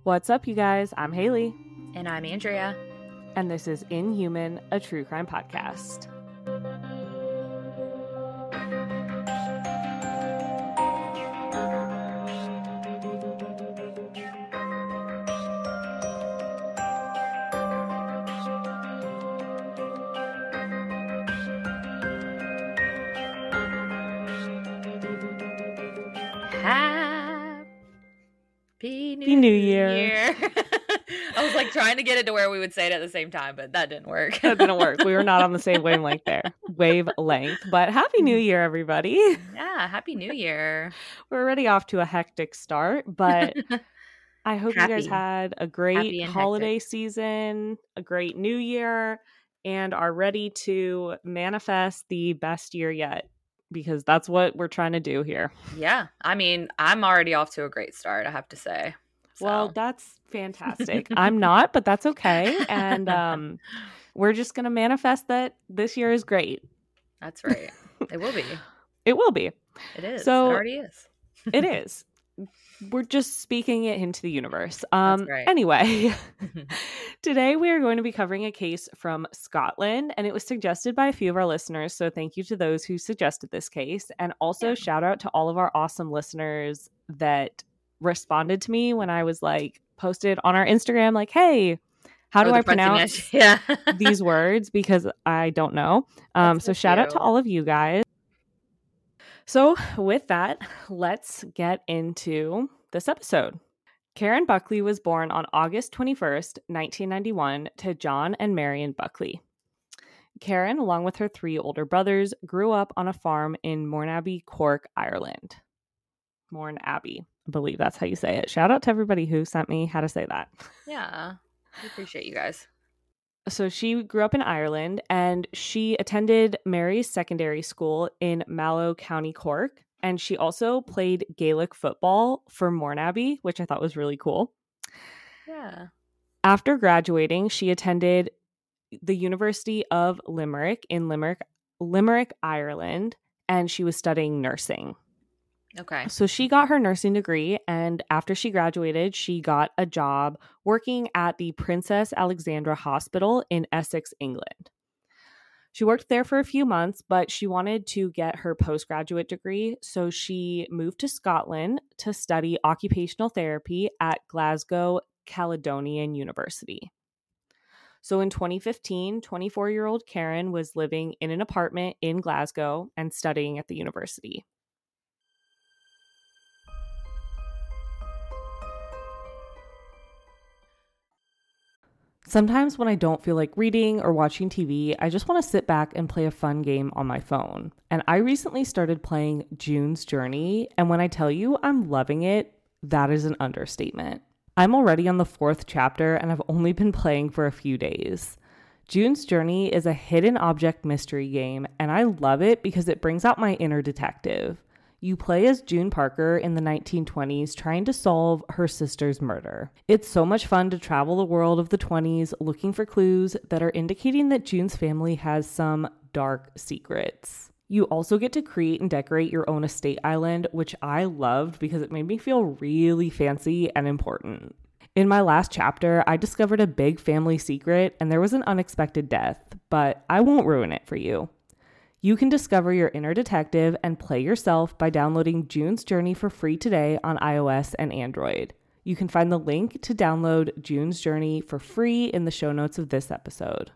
What's up, you guys? I'm Haley. And I'm Andrea. And this is Inhuman, a true crime podcast. Happy New Year. I was like trying to get it to where we would say it at the same time, but that didn't work. That didn't work. We were not on the same wavelength there. Wavelength. But Happy New Year, everybody. Yeah, Happy New Year. We're already off to a hectic start, but I hope you guys had a great holiday season, a great New Year, and are ready to manifest the best year yet, because that's what we're trying to do here. Yeah. I mean, I'm already off to a great start, I have to say. So. Well, that's fantastic. I'm not, but that's okay. And we're just going to manifest that this year is great. That's right. It will be. It will be. It is. So, it already is. It is. We're just speaking it into the universe. That's right. Anyway, today we are going to be covering a case from Scotland, and it was suggested by a few of our listeners. So thank you to those who suggested this case. And also shout out to all of our awesome listeners that responded to me when I was like posted on our Instagram, like, hey, how do I pronounce these words? Because I don't know. So shout out to all of you guys. So with that, let's get into this episode. Karen Buckley was born on August 21st, 1991 to John and Marion Buckley. Karen, along with her three older brothers, grew up on a farm in Mornabbie, Cork, Ireland. Mornabbie, I believe that's how you say it. Shout out to everybody who sent me how to say that. Yeah, I appreciate you guys. So she grew up in Ireland, and she attended Mary's Secondary School in Mallow, County Cork. And she also played Gaelic football for Mornabbie, which I thought was really cool. Yeah. After graduating, she attended the University of Limerick in Limerick, Ireland, and she was studying nursing. Okay. So she got her nursing degree, and after she graduated, she got a job working at the Princess Alexandra Hospital in Essex, England. She worked there for a few months, but she wanted to get her postgraduate degree, so she moved to Scotland to study occupational therapy at Glasgow Caledonian University. So in 2015, 24-year-old Karen was living in an apartment in Glasgow and studying at the university. Sometimes when I don't feel like reading or watching TV, I just want to sit back and play a fun game on my phone. And I recently started playing June's Journey, and when I tell you I'm loving it, that is an understatement. I'm already on the 4th chapter, and I've only been playing for a few days. June's Journey is a hidden object mystery game, and I love it because it brings out my inner detective. You play as June Parker in the 1920s trying to solve her sister's murder. It's so much fun to travel the world of the 20s looking for clues that are indicating that June's family has some dark secrets. You also get to create and decorate your own estate island, which I loved because it made me feel really fancy and important. In my last chapter, I discovered a big family secret and there was an unexpected death, but I won't ruin it for you. You can discover your inner detective and play yourself by downloading June's Journey for free today on iOS and Android. You can find the link to download June's Journey for free in the show notes of this episode.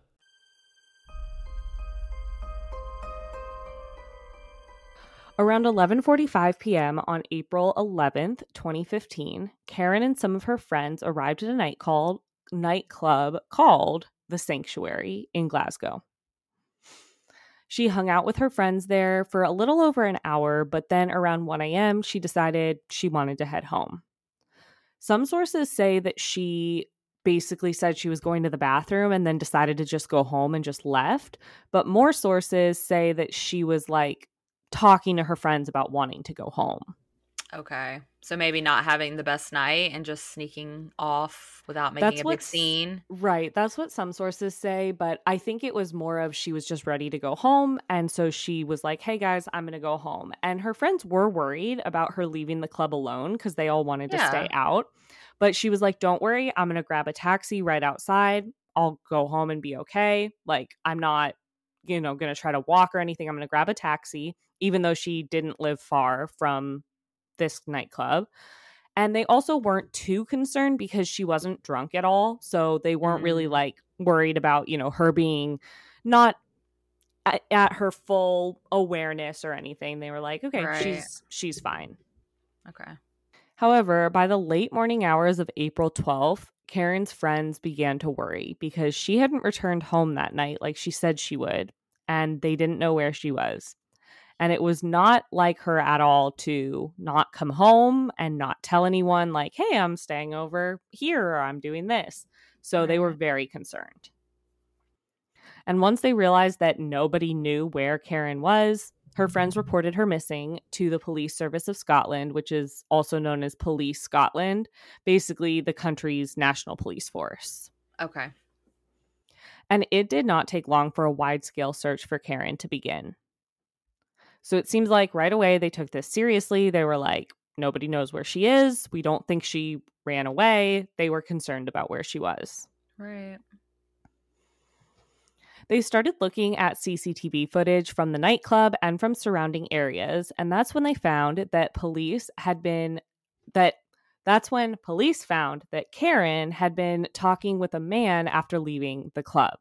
Around 11:45 p.m. on April 11th, 2015, Karen and some of her friends arrived at a nightclub called The Sanctuary in Glasgow. She hung out with her friends there for a little over an hour, but then around 1 a.m., she decided she wanted to head home. Some sources say that she basically said she was going to the bathroom and then decided to just go home and just left. But more sources say that she was like talking to her friends about wanting to go home. Okay. So maybe not having the best night and just sneaking off without making a big scene. Right. That's what some sources say. But I think it was more of she was just ready to go home. And so she was like, hey, guys, I'm going to go home. And her friends were worried about her leaving the club alone because they all wanted to stay out. But she was like, don't worry, I'm going to grab a taxi right outside. I'll go home and be okay. Like, I'm not, going to try to walk or anything. I'm going to grab a taxi, even though she didn't live far from this nightclub. And they also weren't too concerned because she wasn't drunk at all. So they weren't really like worried about, her being not at her full awareness or anything. They were like, okay, right. she's fine. Okay. However, by the late morning hours of April 12th, Karen's friends began to worry because she hadn't returned home that night like she said she would, and they didn't know where she was. And it was not like her at all to not come home and not tell anyone, like, hey, I'm staying over here or I'm doing this. So they were very concerned. And once they realized that nobody knew where Karen was, her friends reported her missing to the Police Service of Scotland, which is also known as Police Scotland, basically the country's national police force. Okay. And it did not take long for a wide-scale search for Karen to begin. So it seems like right away they took this seriously. They were like, nobody knows where she is. We don't think she ran away. They were concerned about where she was. Right. They started looking at CCTV footage from the nightclub and from surrounding areas, and that's when they found that that's when police found that Karen had been talking with a man after leaving the club.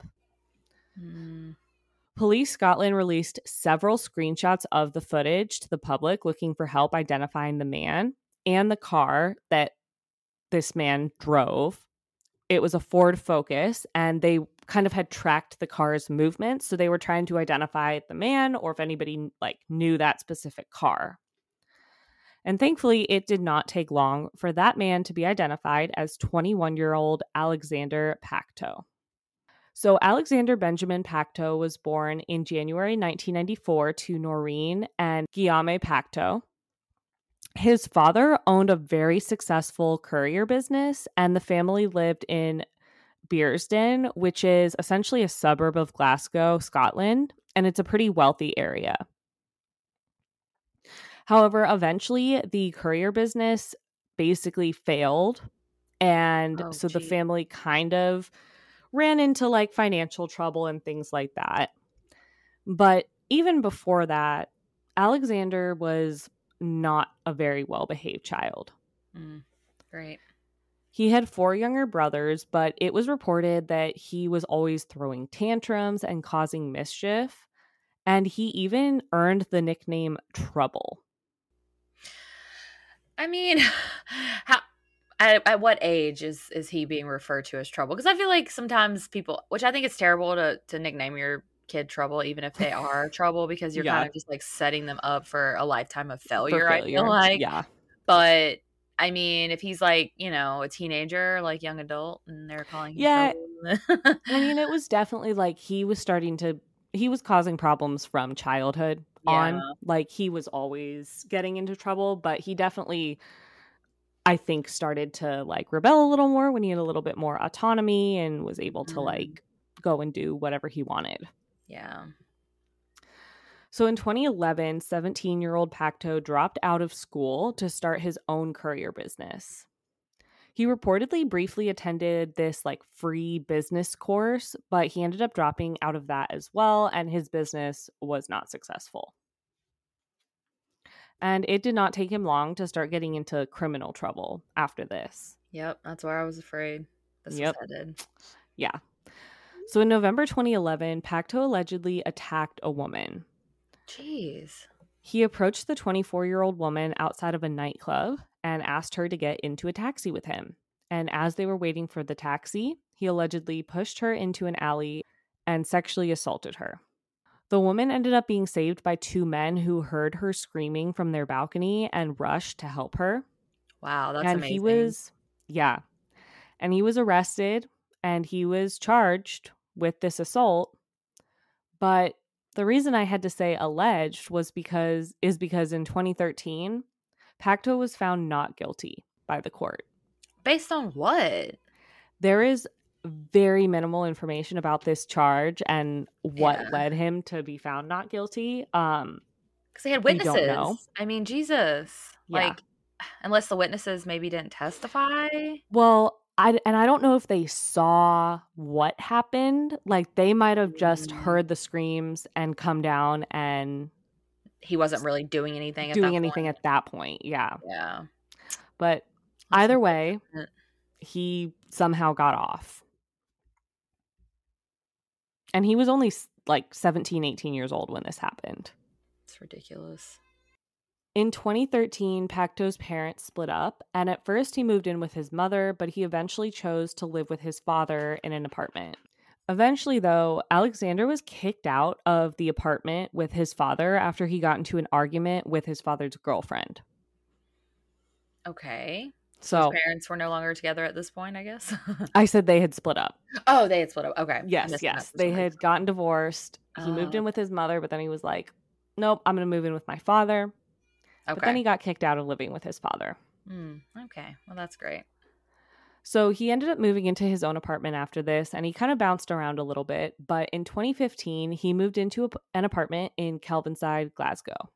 Police Scotland released several screenshots of the footage to the public looking for help identifying the man and the car that this man drove. It was a Ford Focus, and they kind of had tracked the car's movements. So they were trying to identify the man or if anybody knew that specific car. And thankfully, it did not take long for that man to be identified as 21-year-old Alexander Pacto. So Alexander Benjamin Pacto was born in January 1994 to Noreen and Guillaume Pacto. His father owned a very successful courier business, and the family lived in Bearsden, which is essentially a suburb of Glasgow, Scotland, and it's a pretty wealthy area. However, eventually the courier business basically failed, and the family kind of ran into financial trouble and things like that. But even before that, Alexander was not a very well-behaved child. Right. He had 4 younger brothers, but it was reported that he was always throwing tantrums and causing mischief, and he even earned the nickname Trouble. I mean, at what age is he being referred to as Trouble? Because I feel like sometimes people, which I think it's terrible to nickname your kid Trouble, even if they are trouble, because you're kind of just setting them up for a lifetime of failure. I feel like, yeah. But I mean, if he's a teenager, young adult, and they're calling him Trouble. I mean, it was definitely he was causing problems from childhood on. He was always getting into trouble, but he definitely, I think, started to rebel a little more when he had a little bit more autonomy and was able to go and do whatever he wanted. Yeah. So in 2011, 17-year-old Pacto dropped out of school to start his own courier business. He reportedly briefly attended this free business course, but he ended up dropping out of that as well, and his business was not successful. And it did not take him long to start getting into criminal trouble after this. Yep, that's where I was afraid this was headed. Yeah. So in November 2011, Pacto allegedly attacked a woman. Jeez. He approached the 24-year-old woman outside of a nightclub and asked her to get into a taxi with him. And as they were waiting for the taxi, he allegedly pushed her into an alley and sexually assaulted her. The woman ended up being saved by 2 men who heard her screaming from their balcony and rushed to help her. Wow, that's amazing. And he was arrested and he was charged with this assault. But the reason I had to say alleged was because in 2013, Pacto was found not guilty by the court. Based on what? There is very minimal information about this charge and what led him to be found not guilty. Because they had witnesses. We don't know. I mean, Jesus. Yeah. unless the witnesses maybe didn't testify. Well, I don't know if they saw what happened. Like, they might have just heard the screams and come down, and he wasn't really doing anything at that point. Yeah. Yeah. But That's either way, he somehow got off. And he was only like 17, 18 years old when this happened. It's ridiculous. In 2013, Pacto's parents split up, and at first he moved in with his mother, but he eventually chose to live with his father in an apartment. Eventually, though, Alexander was kicked out of the apartment with his father after he got into an argument with his father's girlfriend. Okay. So his parents were no longer together at this point, I guess? I said they had split up. Oh, they had split up. Okay. Yes. They had gotten divorced. He moved in with his mother, but then he was like, nope, I'm going to move in with my father. Okay. But then he got kicked out of living with his father. Okay. Well, that's great. So he ended up moving into his own apartment after this, and he kind of bounced around a little bit. But in 2015, he moved into an apartment in Kelvinside, Glasgow.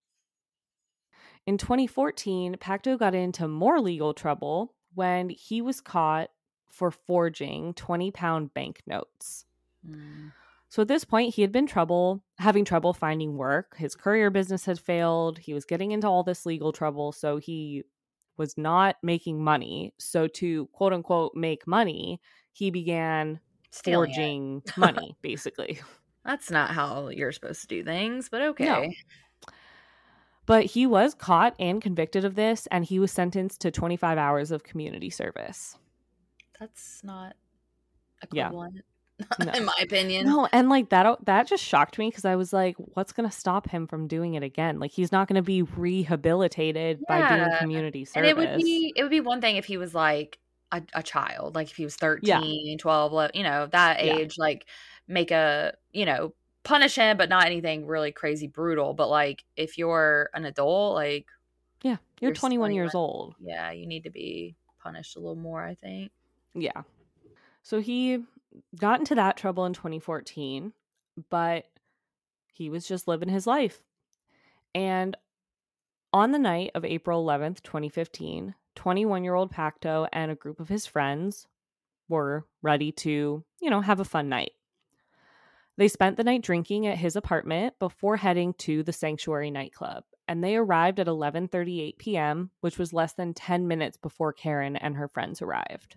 In 2014, Pacto got into more legal trouble when he was caught for forging 20-pound banknotes. So at this point, he had been having trouble finding work. His courier business had failed. He was getting into all this legal trouble, so he was not making money. So to quote unquote make money, he began forging money, basically. That's not how you're supposed to do things, but okay. No. But he was caught and convicted of this, and he was sentenced to 25 hours of community service. That's not equivalent, no. in my opinion. No, and like that just shocked me because I was like, what's going to stop him from doing it again? Like, he's not going to be rehabilitated by doing community service. And it would be one thing if he was like a child, like if he was 13, 12, that age, like make punish him, but not anything really crazy brutal. But like if you're an adult, like you're 21 years old. Yeah, you need to be punished a little more, I think. Yeah. So he got into that trouble in 2014, but he was just living his life. And on the night of April 11th, 2015, 21-year-old Pacto and a group of his friends were ready to, have a fun night. They spent the night drinking at his apartment before heading to the Sanctuary nightclub, and they arrived at 11:38 p.m., which was less than 10 minutes before Karen and her friends arrived.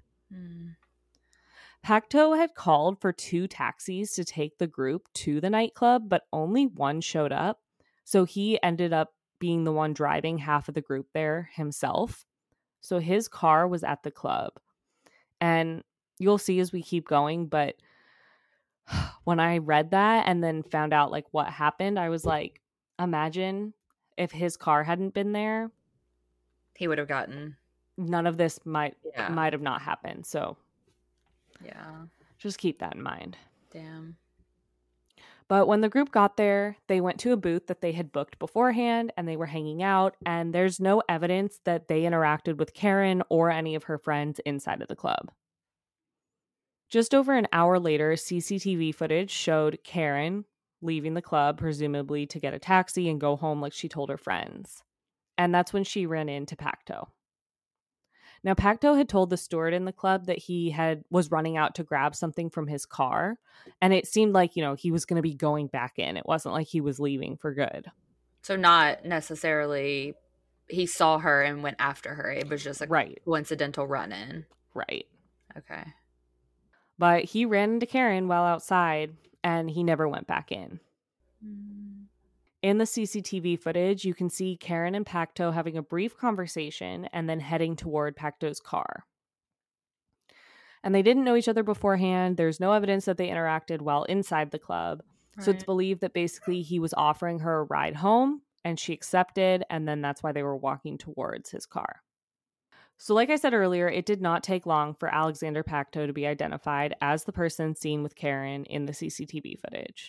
Pacto had called for 2 taxis to take the group to the nightclub, but only one showed up, so he ended up being the one driving half of the group there himself. So his car was at the club. And you'll see as we keep going, but when I read that and then found out like what happened, I was like, imagine if his car hadn't been there, he would have gotten none of this might have not happened. So just keep that in mind. Damn. But when the group got there, they went to a booth that they had booked beforehand and they were hanging out, and there's no evidence that they interacted with Karen or any of her friends inside of the club. Just over an hour later, CCTV footage showed Karen leaving the club, presumably to get a taxi and go home like she told her friends. And that's when she ran into Pacto. Now, Pacto had told the steward in the club that he was running out to grab something from his car. And it seemed like, he was going to be going back in. It wasn't like he was leaving for good. So not necessarily he saw her and went after her. It was just a coincidental run-in. Right. Okay. But he ran into Karen while outside, and he never went back in. In the CCTV footage, you can see Karen and Pacto having a brief conversation and then heading toward Pacto's car. And they didn't know each other beforehand. There's no evidence that they interacted while inside the club. Right. So it's believed that basically he was offering her a ride home, and she accepted, and then that's why they were walking towards his car. So like I said earlier, it did not take long for Alexander Pacto to be identified as the person seen with Karen in the CCTV footage.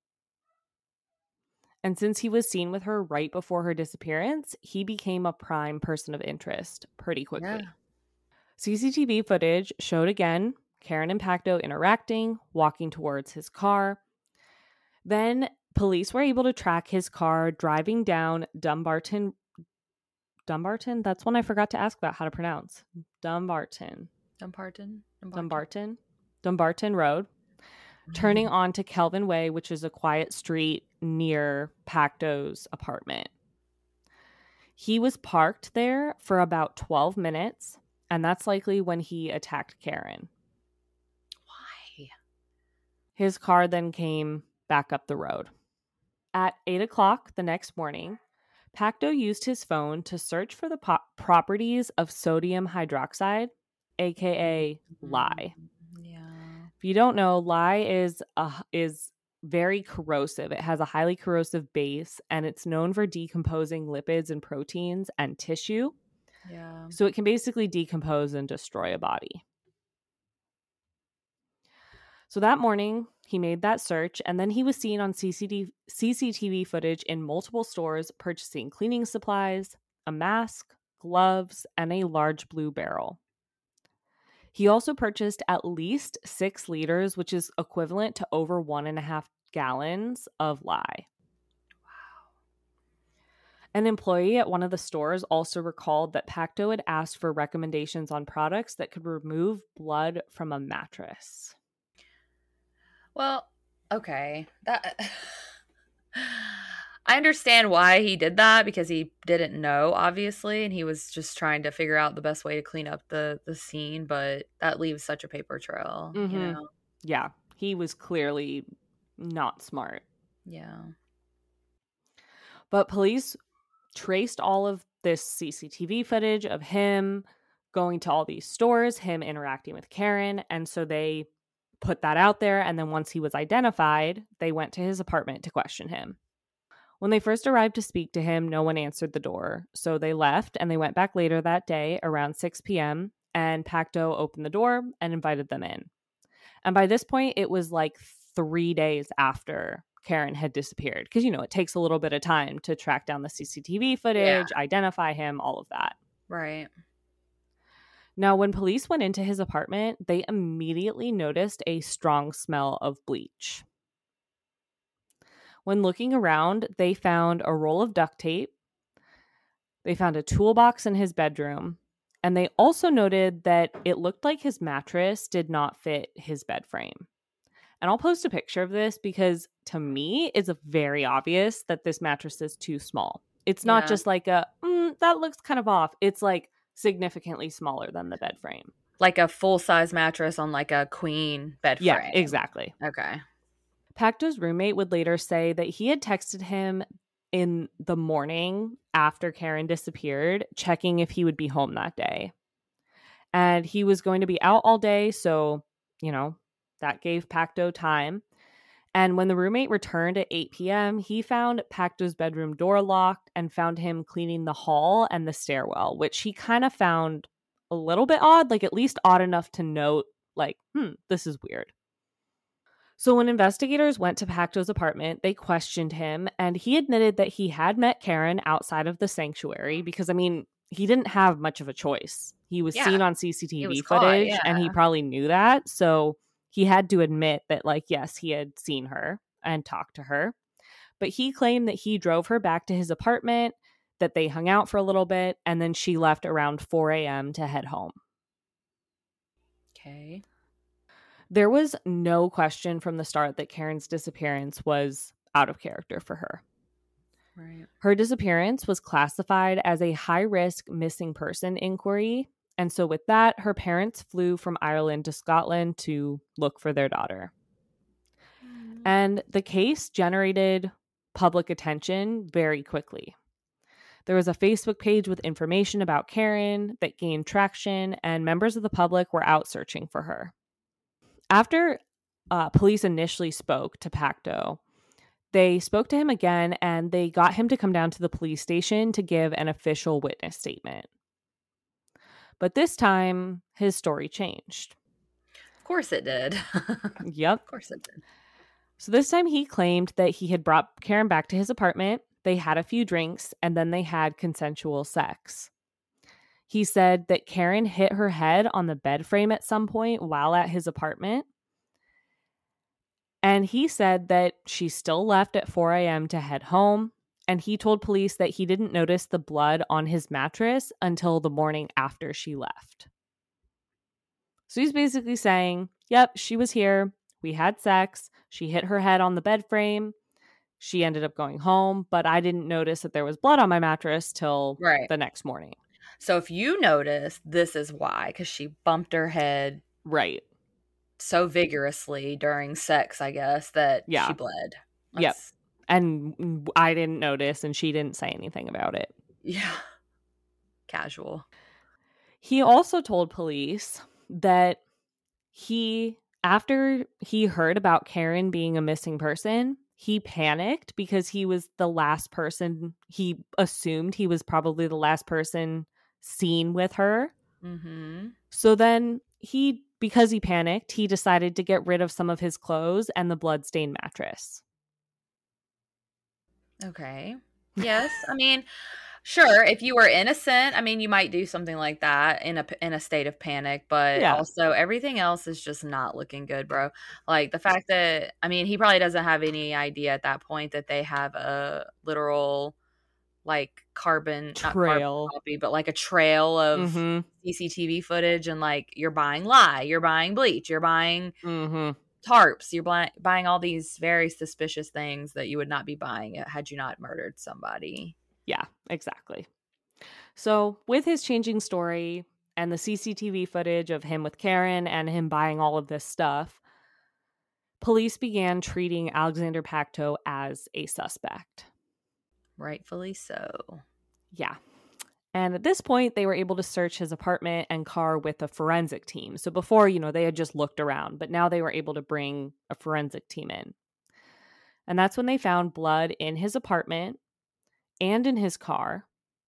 And since he was seen with her right before her disappearance, he became a prime person of interest pretty quickly. Yeah. CCTV footage showed again Karen and Pacto interacting, walking towards his car. Then police were able to track his car driving down Dumbarton Dumbarton? That's one I forgot to ask about how to pronounce. Dumbarton. Dumbarton Road. Turning onto Kelvin Way, which is a quiet street near Pacto's apartment. He was parked there for about 12 minutes, and that's likely when he attacked Karen. Why? His car then came back up the road. At 8 o'clock the next morning, Pacto used his phone to search for the properties of sodium hydroxide, aka lye. Yeah. If you don't know, lye is very corrosive. It has a highly corrosive base, and it's known for decomposing lipids and proteins and tissue. Yeah. So it can basically decompose and destroy a body. So that morning, he made that search, and then he was seen on CCTV footage in multiple stores purchasing cleaning supplies, a mask, gloves, and a large blue barrel. He also purchased at least 6 liters, which is equivalent to over 1.5 gallons of lye. Wow. An employee at one of the stores also recalled that Pacto had asked for recommendations on products that could remove blood from a mattress. Well, okay. I understand why he did that, because he didn't know, obviously, and he was just trying to figure out the best way to clean up the scene, but that leaves such a paper trail, you know? Yeah, he was clearly not smart. Yeah. But police traced all of this CCTV footage of him going to all these stores, him interacting with Karen, and so they put that out there, and then once he was identified, they went to his apartment to question him. When they first arrived to speak to him, no one answered the door, so they left, and they went back later that day around 6 p.m., and Pacto opened the door and invited them in. And by this point, it was like 3 days after Karen had disappeared, because, you know, it takes a little bit of time to track down the CCTV footage, identify him, all of that. Right. Now, when police went into his apartment, they immediately noticed a strong smell of bleach. When looking around, they found a roll of duct tape. They found a toolbox in his bedroom. And they also noted that it looked like his mattress did not fit his bed frame. And I'll post a picture of this because to me, it's very obvious that this mattress is too small. It's not just like that looks kind of off. It's like significantly smaller than the bed frame. Like a full-size mattress on like a queen bed frame. Yeah, exactly. Okay. Pacto's roommate would later say that he had texted him in the morning after Karen disappeared, checking if he would be home that day. And he was going to be out all day, so, you know, that gave Pacto time. And when the roommate returned at 8 p.m., he found Pacto's bedroom door locked and found him cleaning the hall and the stairwell, which he kind of found a little bit odd, like at least odd enough to note, like, this is weird. So when investigators went to Pacto's apartment, they questioned him, and he admitted that he had met Karen outside of the sanctuary because, I mean, he didn't have much of a choice. He was seen on CCTV footage, and he probably knew that. So he had to admit that, like, yes, he had seen her and talked to her. But he claimed that he drove her back to his apartment, that they hung out for a little bit, and then she left around 4 a.m. to head home. Okay. There was no question from the start that Karen's disappearance was out of character for her. Right. Her disappearance was classified as a high-risk missing person inquiry, and so with that, her parents flew from Ireland to Scotland to look for their daughter. And the case generated public attention very quickly. There was a Facebook page with information about Karen that gained traction, and members of the public were out searching for her. After police initially spoke to Pacto, they spoke to him again, and they got him to come down to the police station to give an official witness statement. But this time, his story changed. Of course it did. Yep. Of course it did. So this time he claimed that he had brought Karen back to his apartment, they had a few drinks, and then they had consensual sex. He said that Karen hit her head on the bed frame at some point while at his apartment. And he said that she still left at 4 a.m. to head home, And he told police that he didn't notice the blood on his mattress until the morning after she left. So he's basically saying, yep, she was here. We had sex. She hit her head on the bed frame. She ended up going home, but I didn't notice that there was blood on my mattress till the next morning. So if you notice, this is why, because she bumped her head right so vigorously during sex, I guess, that she bled. Yep. And I didn't notice, and she didn't say anything about it. Yeah. Casual. He also told police that after he heard about Karen being a missing person, he panicked because he was the last person. He assumed he was probably the last person seen with her. Mm-hmm. So then because he panicked, he decided to get rid of some of his clothes and the bloodstained mattress. Okay. Yes. I mean, sure, if you were innocent, I mean, you might do something like that in a state of panic, but also everything else is just not looking good, bro. Like the fact that, I mean, he probably doesn't have any idea at that point that they have a literal like carbon copy, but like a trail of CCTV footage, and like you're buying lye, you're buying bleach, you're buying tarps, you're buying all these very suspicious things that you would not be buying had you not murdered somebody. Yeah, exactly. So with his changing story and the CCTV footage of him with Karen and him buying all of this stuff, police began treating Alexander Pacto as a suspect. Rightfully so. Yeah. And at this point, they were able to search his apartment and car with a forensic team. So before, they had just looked around, but now they were able to bring a forensic team in. And that's when they found blood in his apartment and in his car.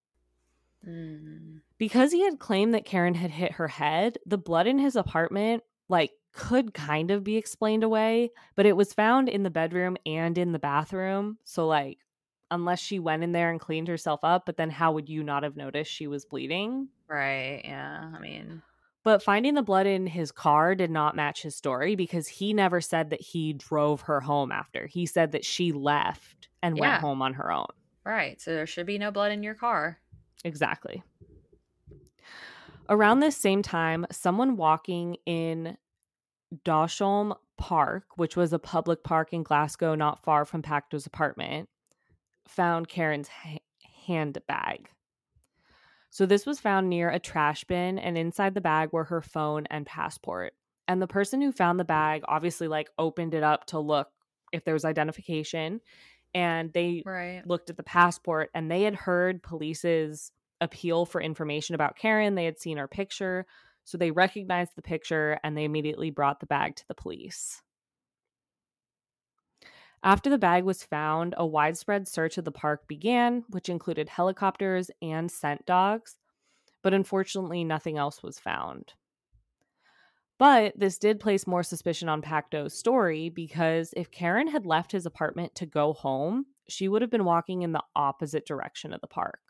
Because he had claimed that Karen had hit her head, the blood in his apartment, could kind of be explained away, but it was found in the bedroom and in the bathroom. So, unless she went in there and cleaned herself up, but then how would you not have noticed she was bleeding? Right, yeah, I mean. But finding the blood in his car did not match his story because he never said that he drove her home after. He said that she left and went home on her own. Right, so there should be no blood in your car. Exactly. Around this same time, someone walking in Dawsholm Park, which was a public park in Glasgow not far from Pacto's apartment, found Karen's handbag. So this was found near a trash bin, and inside the bag were her phone and passport. And the person who found the bag obviously opened it up to look if there was identification, and they looked at the passport, and they had heard police's appeal for information about Karen. They had seen her picture, so they recognized the picture, and they immediately brought the bag to the police. After the bag was found, a widespread search of the park began, which included helicopters and scent dogs, but unfortunately nothing else was found. But this did place more suspicion on Pacto's story because if Karen had left his apartment to go home, she would have been walking in the opposite direction of the park.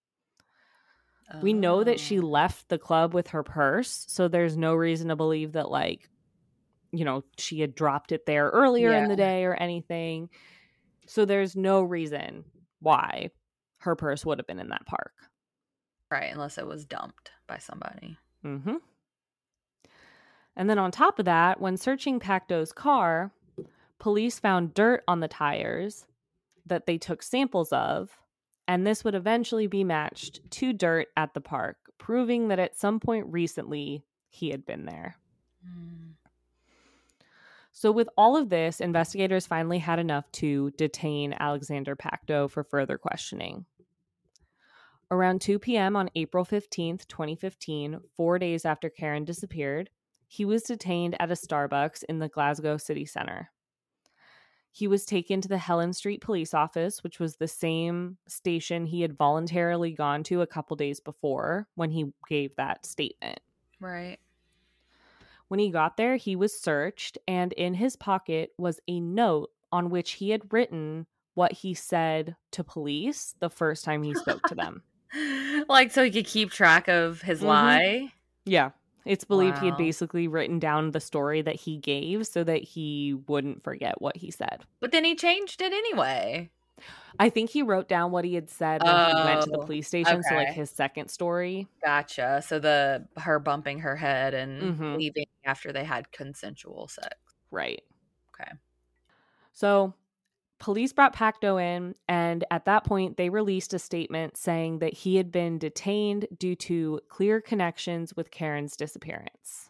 We know that she left the club with her purse, so there's no reason to believe that she had dropped it there earlier in the day or anything. So there's no reason why her purse would have been in that park. Right, unless it was dumped by somebody. Mm-hmm. And then on top of that, when searching Pacto's car, police found dirt on the tires that they took samples of, and this would eventually be matched to dirt at the park, proving that at some point recently he had been there. So with all of this, investigators finally had enough to detain Alexander Pacto for further questioning. Around 2 p.m. on April 15th, 2015, 4 days after Karen disappeared, he was detained at a Starbucks in the Glasgow city centre. He was taken to the Helen Street Police Office, which was the same station he had voluntarily gone to a couple days before when he gave that statement. Right. When he got there, he was searched, and in his pocket was a note on which he had written what he said to police the first time he spoke to them. So he could keep track of his lie? Yeah. It's believed he had basically written down the story that he gave so that he wouldn't forget what he said. But then he changed it anyway. I think he wrote down what he had said when he went to the Oh, police station, so, like, okay. his second story. Gotcha. So her bumping her head and Mhm. leaving after they had consensual sex. Right. Okay. So, police brought Pacto in, and at that point, they released a statement saying that he had been detained due to clear connections with Karen's disappearance.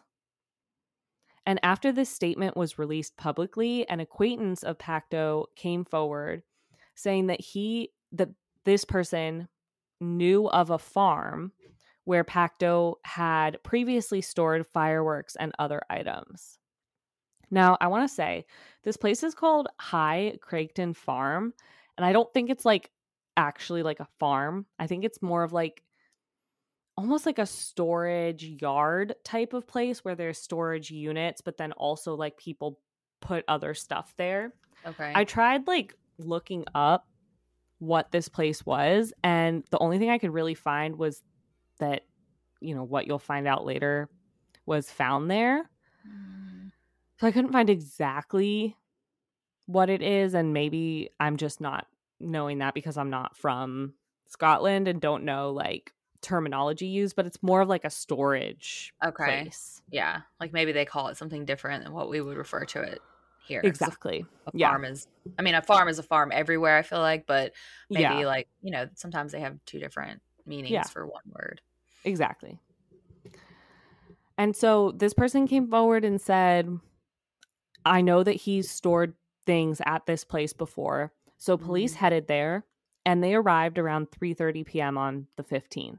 And after this statement was released publicly, an acquaintance of Pacto came forward saying that this person knew of a farm where Pacto had previously stored fireworks and other items. Now, I want to say this place is called High Craigton Farm, and I don't think it's like actually like a farm. I think it's more of like almost like a storage yard type of place where there's storage units, but then also like people put other stuff there. Okay. I tried like looking up what this place was, and the only thing I could really find was that, what you'll find out later was found there. Mm. So I couldn't find exactly what it is, and maybe I'm just not knowing that because I'm not from Scotland and don't know like terminology used, but it's more of like a storage Okay. place. Yeah. Like maybe they call it something different than what we would refer to it here. 'Cause Exactly. a Yeah. farm is, a farm is a farm everywhere, I feel like, but maybe Yeah. like, sometimes they have two different Yeah. meanings for one word. Exactly. And so this person came forward and said, I know that he's stored things at this place before. So police headed there, and they arrived around 3:30 p.m. on the 15th.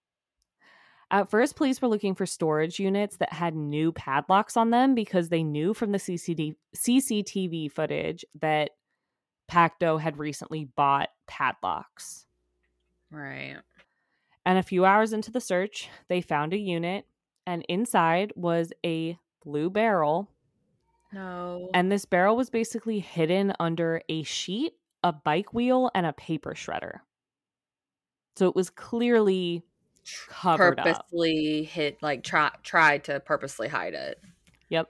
At first, police were looking for storage units that had new padlocks on them because they knew from the CCTV footage that Pacto had recently bought padlocks. Right. And a few hours into the search, they found a unit, and inside was a blue barrel. No. And this barrel was basically hidden under a sheet, a bike wheel, and a paper shredder. So it was clearly covered up. Purposely tried to purposely hide it. Yep.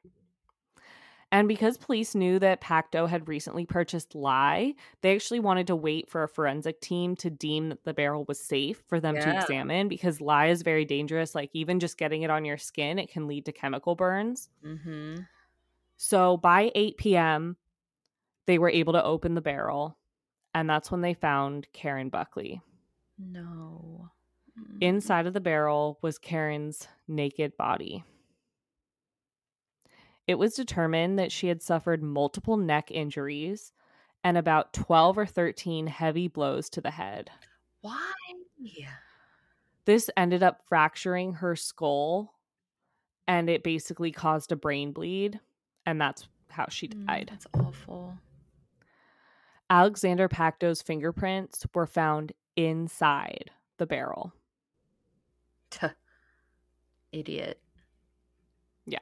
And because police knew that Pacto had recently purchased lye, they actually wanted to wait for a forensic team to deem that the barrel was safe for them to Yeah. examine, because lye is very dangerous. Like, even just getting it on your skin, it can lead to chemical burns. Mm-hmm. So by 8 p.m., they were able to open the barrel, and that's when they found Karen Buckley. No. Inside of the barrel was Karen's naked body. It was determined that she had suffered multiple neck injuries and about 12 or 13 heavy blows to the head. Why? This ended up fracturing her skull, and it basically caused a brain bleed, and that's how she died. That's awful. Alexander Pacto's fingerprints were found inside the barrel. Idiot. Yeah.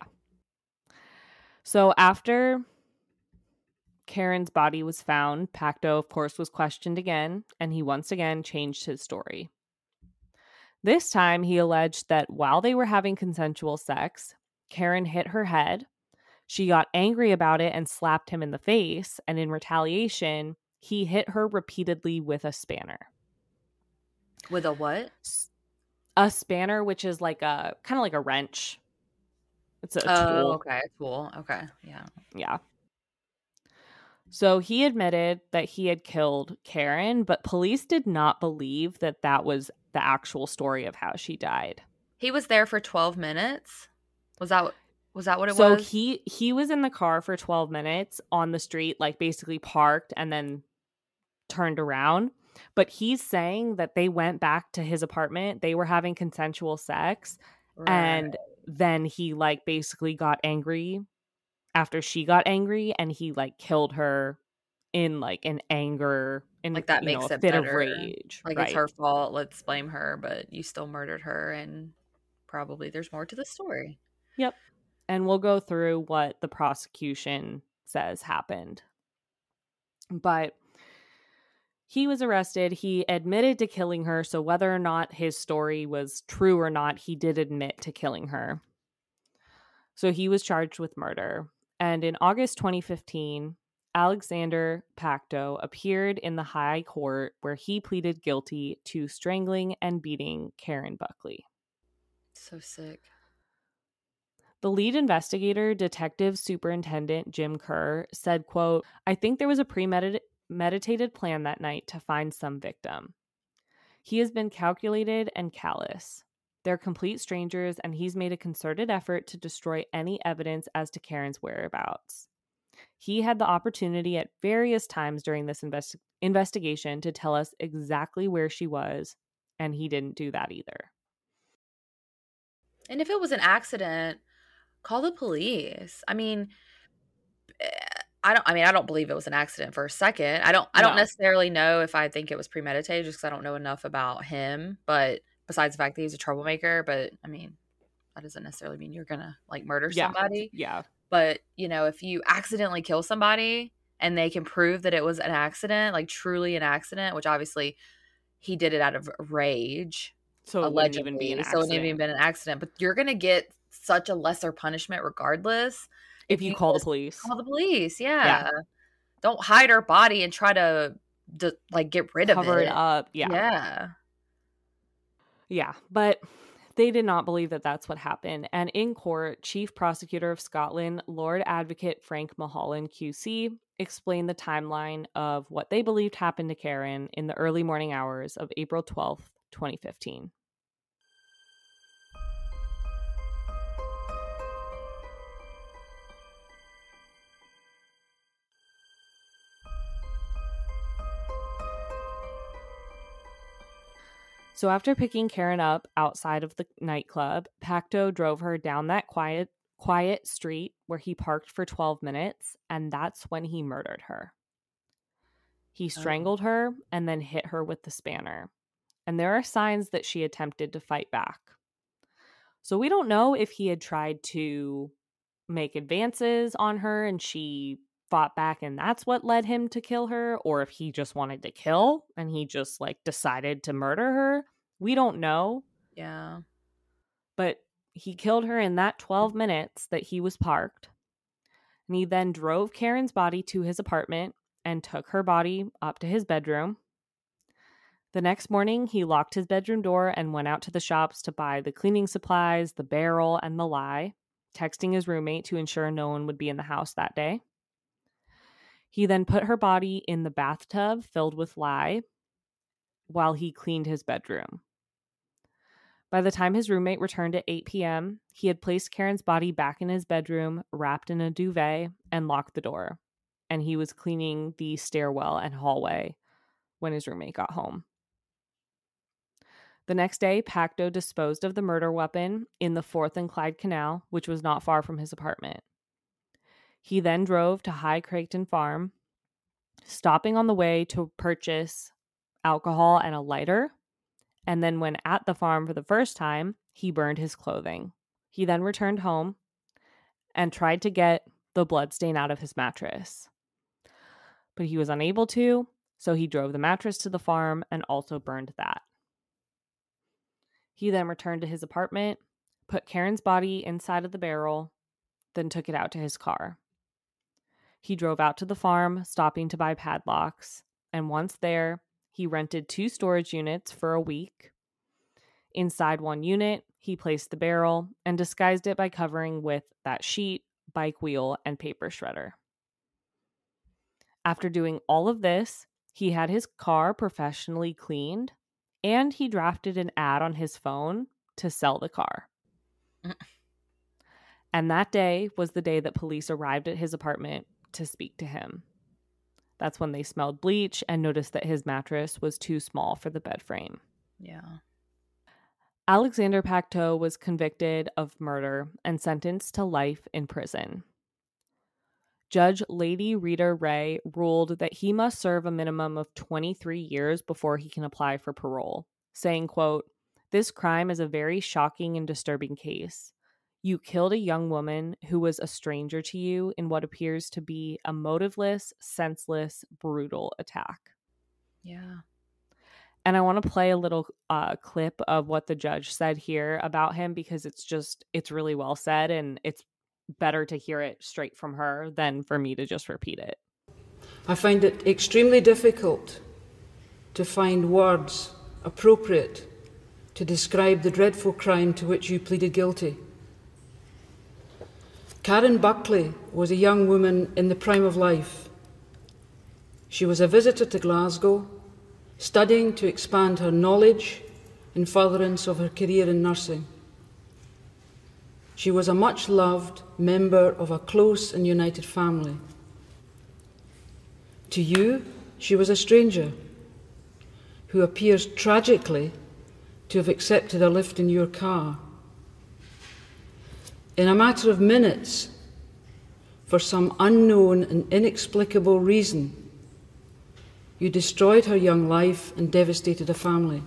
So after Karen's body was found, Pacto, of course, was questioned again, and he once again changed his story. This time, he alleged that while they were having consensual sex, Karen hit her head. She got angry about it and slapped him in the face, and in retaliation, he hit her repeatedly with a spanner. With a what? A spanner, which is like a kind of like a wrench. It's a tool. Okay, a tool. Okay, yeah. Yeah. So he admitted that he had killed Karen, but police did not believe that that was the actual story of how she died. He was there for 12 minutes? Was that what it was? So he was in the car for 12 minutes on the street, like basically parked and then turned around. But he's saying that they went back to his apartment. They were having consensual sex. Right. And then he like basically got angry after she got angry, and he like killed her in like an anger, in like that makes a it fit better. of rage. Like, right. It's her fault. Let's blame her, but you still murdered her, and probably there's more to the story. Yep. And we'll go through what the prosecution says happened. But he was arrested. He admitted to killing her. So whether or not his story was true or not, he did admit to killing her. So he was charged with murder. And in August 2015, Alexander Pacto appeared in the high court where he pleaded guilty to strangling and beating Karen Buckley. So sick. The lead investigator, Detective Superintendent Jim Kerr, said, quote, "I think there was a premeditated plan that night to find some victim. He has been calculated and callous. They're complete strangers, and he's made a concerted effort to destroy any evidence as to Karen's whereabouts. He had the opportunity at various times during this investigation to tell us exactly where she was, and he didn't do that either." And if it was an accident, call the police. I mean, I don't believe it was an accident for a second. I don't necessarily know if I think it was premeditated just because I don't know enough about him, but besides the fact that he's a troublemaker, but I mean, that doesn't necessarily mean you're gonna like murder somebody. Yeah. But, you know, if you accidentally kill somebody and they can prove that it was an accident, like truly an accident, which obviously he did it out of rage. So it wouldn't even be an accident. So it wouldn't even been an accident. But you're going to get such a lesser punishment regardless. If you call the police. Call the police, yeah. Don't hide her body and try to like get rid of it. Cover it up, Yeah. Yeah, but they did not believe that that's what happened. And in court, Chief Prosecutor of Scotland, Lord Advocate Frank Mulholland QC, explained the timeline of what they believed happened to Karen in the early morning hours of April 12th, 2015. So after picking Karen up outside of the nightclub, Pacto drove her down that quiet street where he parked for 12 minutes, and that's when he murdered her. He strangled her and then hit her with the spanner. And there are signs that she attempted to fight back. So we don't know if he had tried to make advances on her and she fought back and that's what led him to kill her, or if he just wanted to kill and he just like decided to murder her. We don't know. Yeah. But he killed her in that 12 minutes that he was parked. And he then drove Karen's body to his apartment and took her body up to his bedroom. The next morning, he locked his bedroom door and went out to the shops to buy the cleaning supplies, the barrel, and the lye, texting his roommate to ensure no one would be in the house that day. He then put her body in the bathtub filled with lye while he cleaned his bedroom. By the time his roommate returned at 8 p.m., he had placed Karen's body back in his bedroom, wrapped in a duvet, and locked the door. And he was cleaning the stairwell and hallway when his roommate got home. The next day, Pacto disposed of the murder weapon in the Forth and Clyde Canal, which was not far from his apartment. He then drove to High Creighton Farm, stopping on the way to purchase alcohol and a lighter. And then when at the farm for the first time, he burned his clothing. He then returned home and tried to get the bloodstain out of his mattress. But he was unable to, so he drove the mattress to the farm and also burned that. He then returned to his apartment, put Karen's body inside of the barrel, then took it out to his car. He drove out to the farm, stopping to buy padlocks, and once there, he rented 2 storage units for a week. Inside one unit, he placed the barrel and disguised it by covering with that sheet, bike wheel, and paper shredder. After doing all of this, he had his car professionally cleaned, and he drafted an ad on his phone to sell the car. And that day was the day that police arrived at his apartment to speak to him. That's when they smelled bleach and noticed that his mattress was too small for the bed frame. Yeah. Alexander Pacto was convicted of murder and sentenced to life in prison. Judge Lady Rita Ray ruled that he must serve a minimum of 23 years before he can apply for parole, saying, quote, "This crime is a very shocking and disturbing case. You killed a young woman who was a stranger to you in what appears to be a motiveless, senseless, brutal attack." Yeah. And I want to play a little clip of what the judge said here about him because it's really well said and it's better to hear it straight from her than for me to just repeat it. I find it extremely difficult to find words appropriate to describe the dreadful crime to which you pleaded guilty. Karen Buckley was a young woman in the prime of life. She was a visitor to Glasgow, studying to expand her knowledge in furtherance of her career in nursing. She was a much-loved member of a close and united family. To you, she was a stranger who appears tragically to have accepted a lift in your car. In a matter of minutes, for some unknown and inexplicable reason, you destroyed her young life and devastated a family.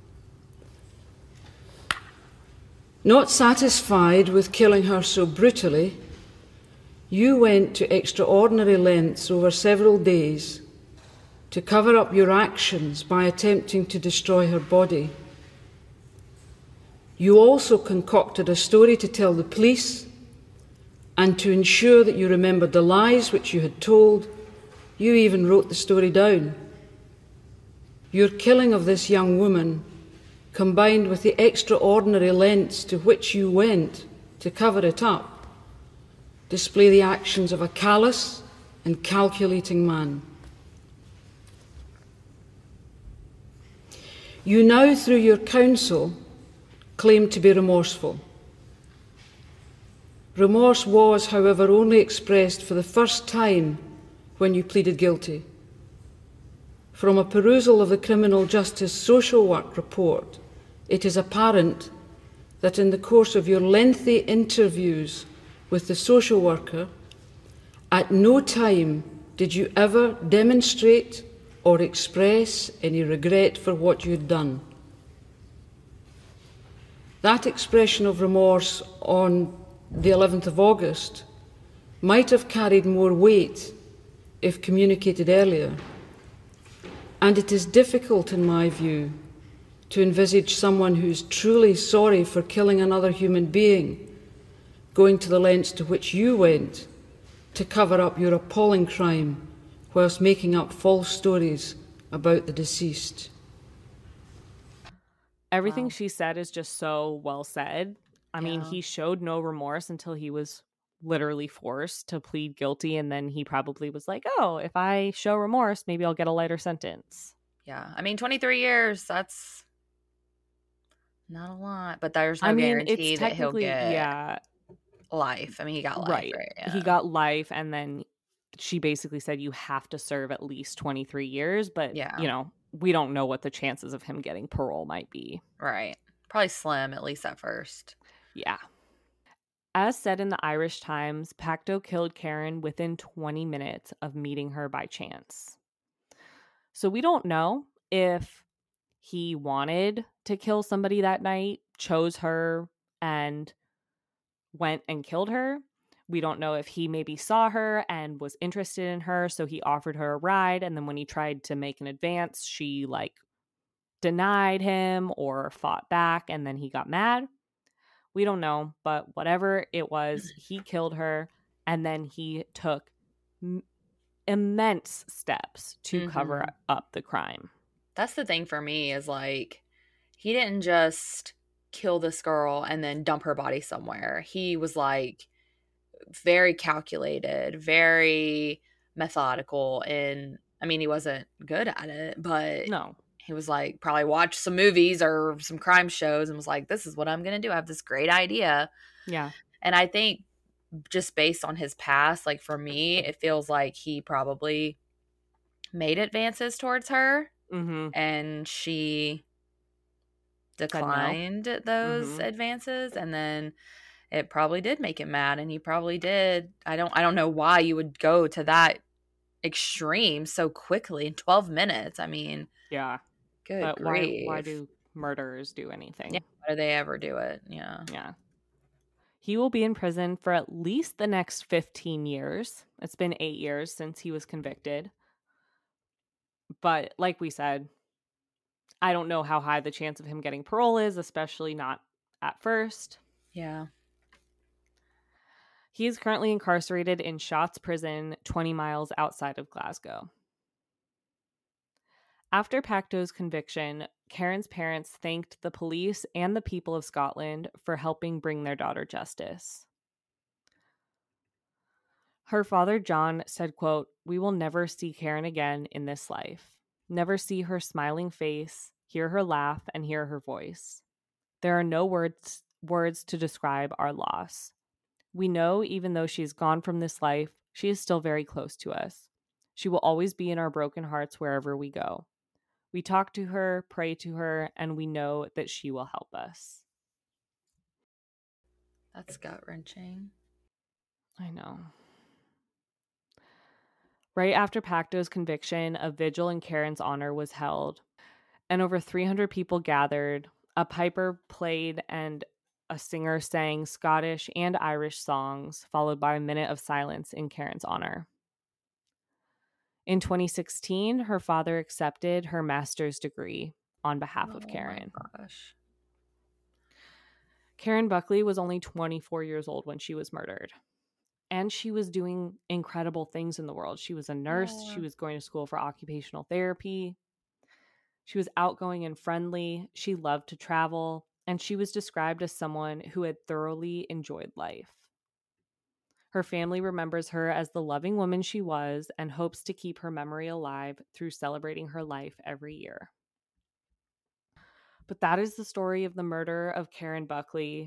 Not satisfied with killing her so brutally, you went to extraordinary lengths over several days to cover up your actions by attempting to destroy her body. You also concocted a story to tell the police, and to ensure that you remembered the lies which you had told, you even wrote the story down. Your killing of this young woman, combined with the extraordinary lengths to which you went to cover it up, display the actions of a callous and calculating man. You now, through your counsel, claim to be remorseful. Remorse was, however, only expressed for the first time when you pleaded guilty. From a perusal of the Criminal Justice Social Work report, it is apparent that in the course of your lengthy interviews with the social worker, at no time did you ever demonstrate or express any regret for what you had done. That expression of remorse on the 11th of August might have carried more weight if communicated earlier, and it is difficult, in my view, to envisage someone who is truly sorry for killing another human being going to the lengths to which you went to cover up your appalling crime whilst making up false stories about the deceased. Everything she said is just so well said. I mean, he showed no remorse until he was literally forced to plead guilty, and then he probably was like, oh, if I show remorse, maybe I'll get a lighter sentence. Yeah. I mean, 23 years, that's not a lot, but there's no guarantee that he'll get life. I mean, he got life, right? Yeah. He got life, and then she basically said you have to serve at least 23 years, but, you know, we don't know what the chances of him getting parole might be. Right. Probably slim, at least at first. Yeah. As said in the Irish Times, Pacto killed Karen within 20 minutes of meeting her by chance. So we don't know if he wanted to kill somebody that night, chose her, and went and killed her. We don't know if he maybe saw her and was interested in her, so he offered her a ride, and then when he tried to make an advance, she, like, denied him or fought back, and then he got mad. We don't know, but whatever it was, he killed her, and then he took immense steps to cover up the crime. That's the thing for me is, like, he didn't just kill this girl and then dump her body somewhere. He was, like, very calculated, very methodical, and I mean, he wasn't good at it, but no, he was like, probably watched some movies or some crime shows and was like, this is what I'm going to do. I have this great idea. Yeah. And I think just based on his past, like for me, it feels like he probably made advances towards her and she declined those advances, and then it probably did make him mad, and he probably did. I don't know why you would go to that extreme so quickly in 12 minutes. I mean, yeah. Good grief. Why do murderers do anything? Yeah, why do they ever do it? Yeah. Yeah. He will be in prison for at least the next 15 years. It's been 8 years since he was convicted. But like we said, I don't know how high the chance of him getting parole is, especially not at first. Yeah. He is currently incarcerated in Shotts Prison, 20 miles outside of Glasgow. After Pacto's conviction, Karen's parents thanked the police and the people of Scotland for helping bring their daughter justice. Her father, John, said, quote, "We will never see Karen again in this life. Never see her smiling face, hear her laugh, and hear her voice. There are no words to describe our loss. We know even though she's gone from this life, she is still very close to us. She will always be in our broken hearts wherever we go. We talk to her, pray to her, and we know that she will help us." That's gut-wrenching. I know. Right after Pacto's conviction, a vigil in Karen's honor was held, and over 300 people gathered. A piper played and a singer sang Scottish and Irish songs, followed by a minute of silence in Karen's honor. In 2016, her father accepted her master's degree on behalf of Karen. Oh my gosh. Karen Buckley was only 24 years old when she was murdered. And she was doing incredible things in the world. She was a nurse. Yeah. She was going to school for occupational therapy. She was outgoing and friendly. She loved to travel. And she was described as someone who had thoroughly enjoyed life. Her family remembers her as the loving woman she was and hopes to keep her memory alive through celebrating her life every year. But that is the story of the murder of Karen Buckley.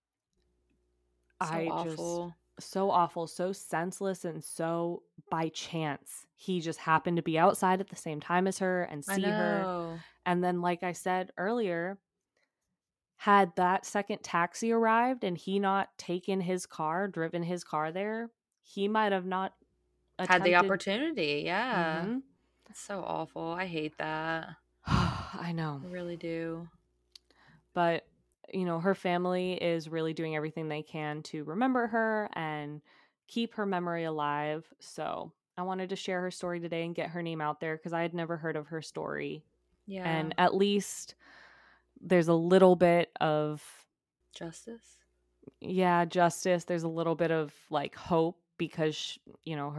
So awful, so senseless, and so by chance. He just happened to be outside at the same time as her and see her. And then, like I said earlier, had that second taxi arrived and he not taken his car, driven his car there, he might have not had the opportunity. Yeah. Mm-hmm. That's so awful. I hate that. I know. I really do. But you know, her family is really doing everything they can to remember her and keep her memory alive. So I wanted to share her story today and get her name out there because I had never heard of her story. Yeah. And at least there's a little bit of justice. Yeah, justice. There's a little bit of like hope because, you know,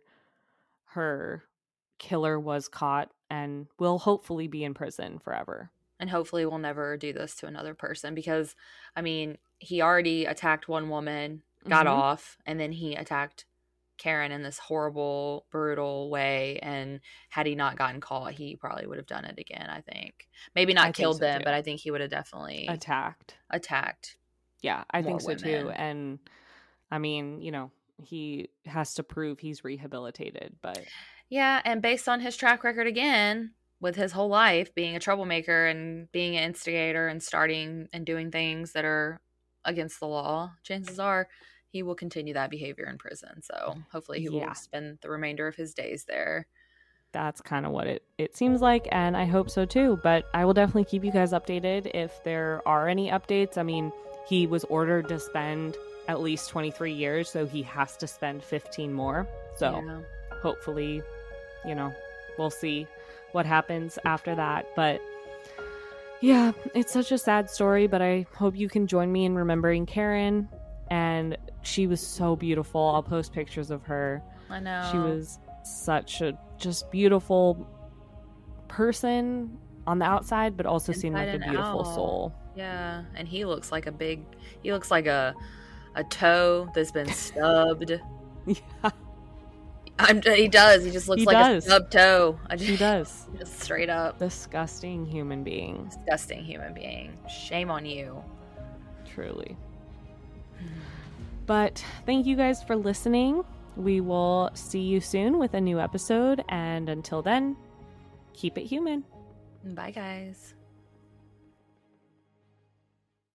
her killer was caught and will hopefully be in prison forever. And hopefully we'll never do this to another person because, I mean, he already attacked one woman, got off, and then he attacked Karen in this horrible, brutal way. And had he not gotten caught, he probably would have done it again, I think. Maybe not killed them, but I think he would have definitely attacked. Yeah, I think so too. And I mean, you know, he has to prove he's rehabilitated, but yeah, and based on his track record again, with his whole life being a troublemaker and being an instigator and starting and doing things that are against the law, chances are he will continue that behavior in prison. So hopefully he will spend the remainder of his days there. That's kind of what it seems like, and I hope so too. But I will definitely keep you guys updated if there are any updates. I mean, he was ordered to spend at least 23 years, so he has to spend 15 more. So hopefully, you know, we'll see what happens after that. But yeah, it's such a sad story, but I hope you can join me in remembering Karen. And she was so beautiful. I'll post pictures of her. I know. She was such a just beautiful person on the outside, but also seemed like a beautiful soul. Yeah, and he looks like a toe that's been stubbed. Yeah. He does. He just looks like a stubbed toe. He does. Just straight up. Disgusting human being. Shame on you. Truly. But thank you guys for listening. We will see you soon with a new episode. And until then, keep it human. Bye, guys.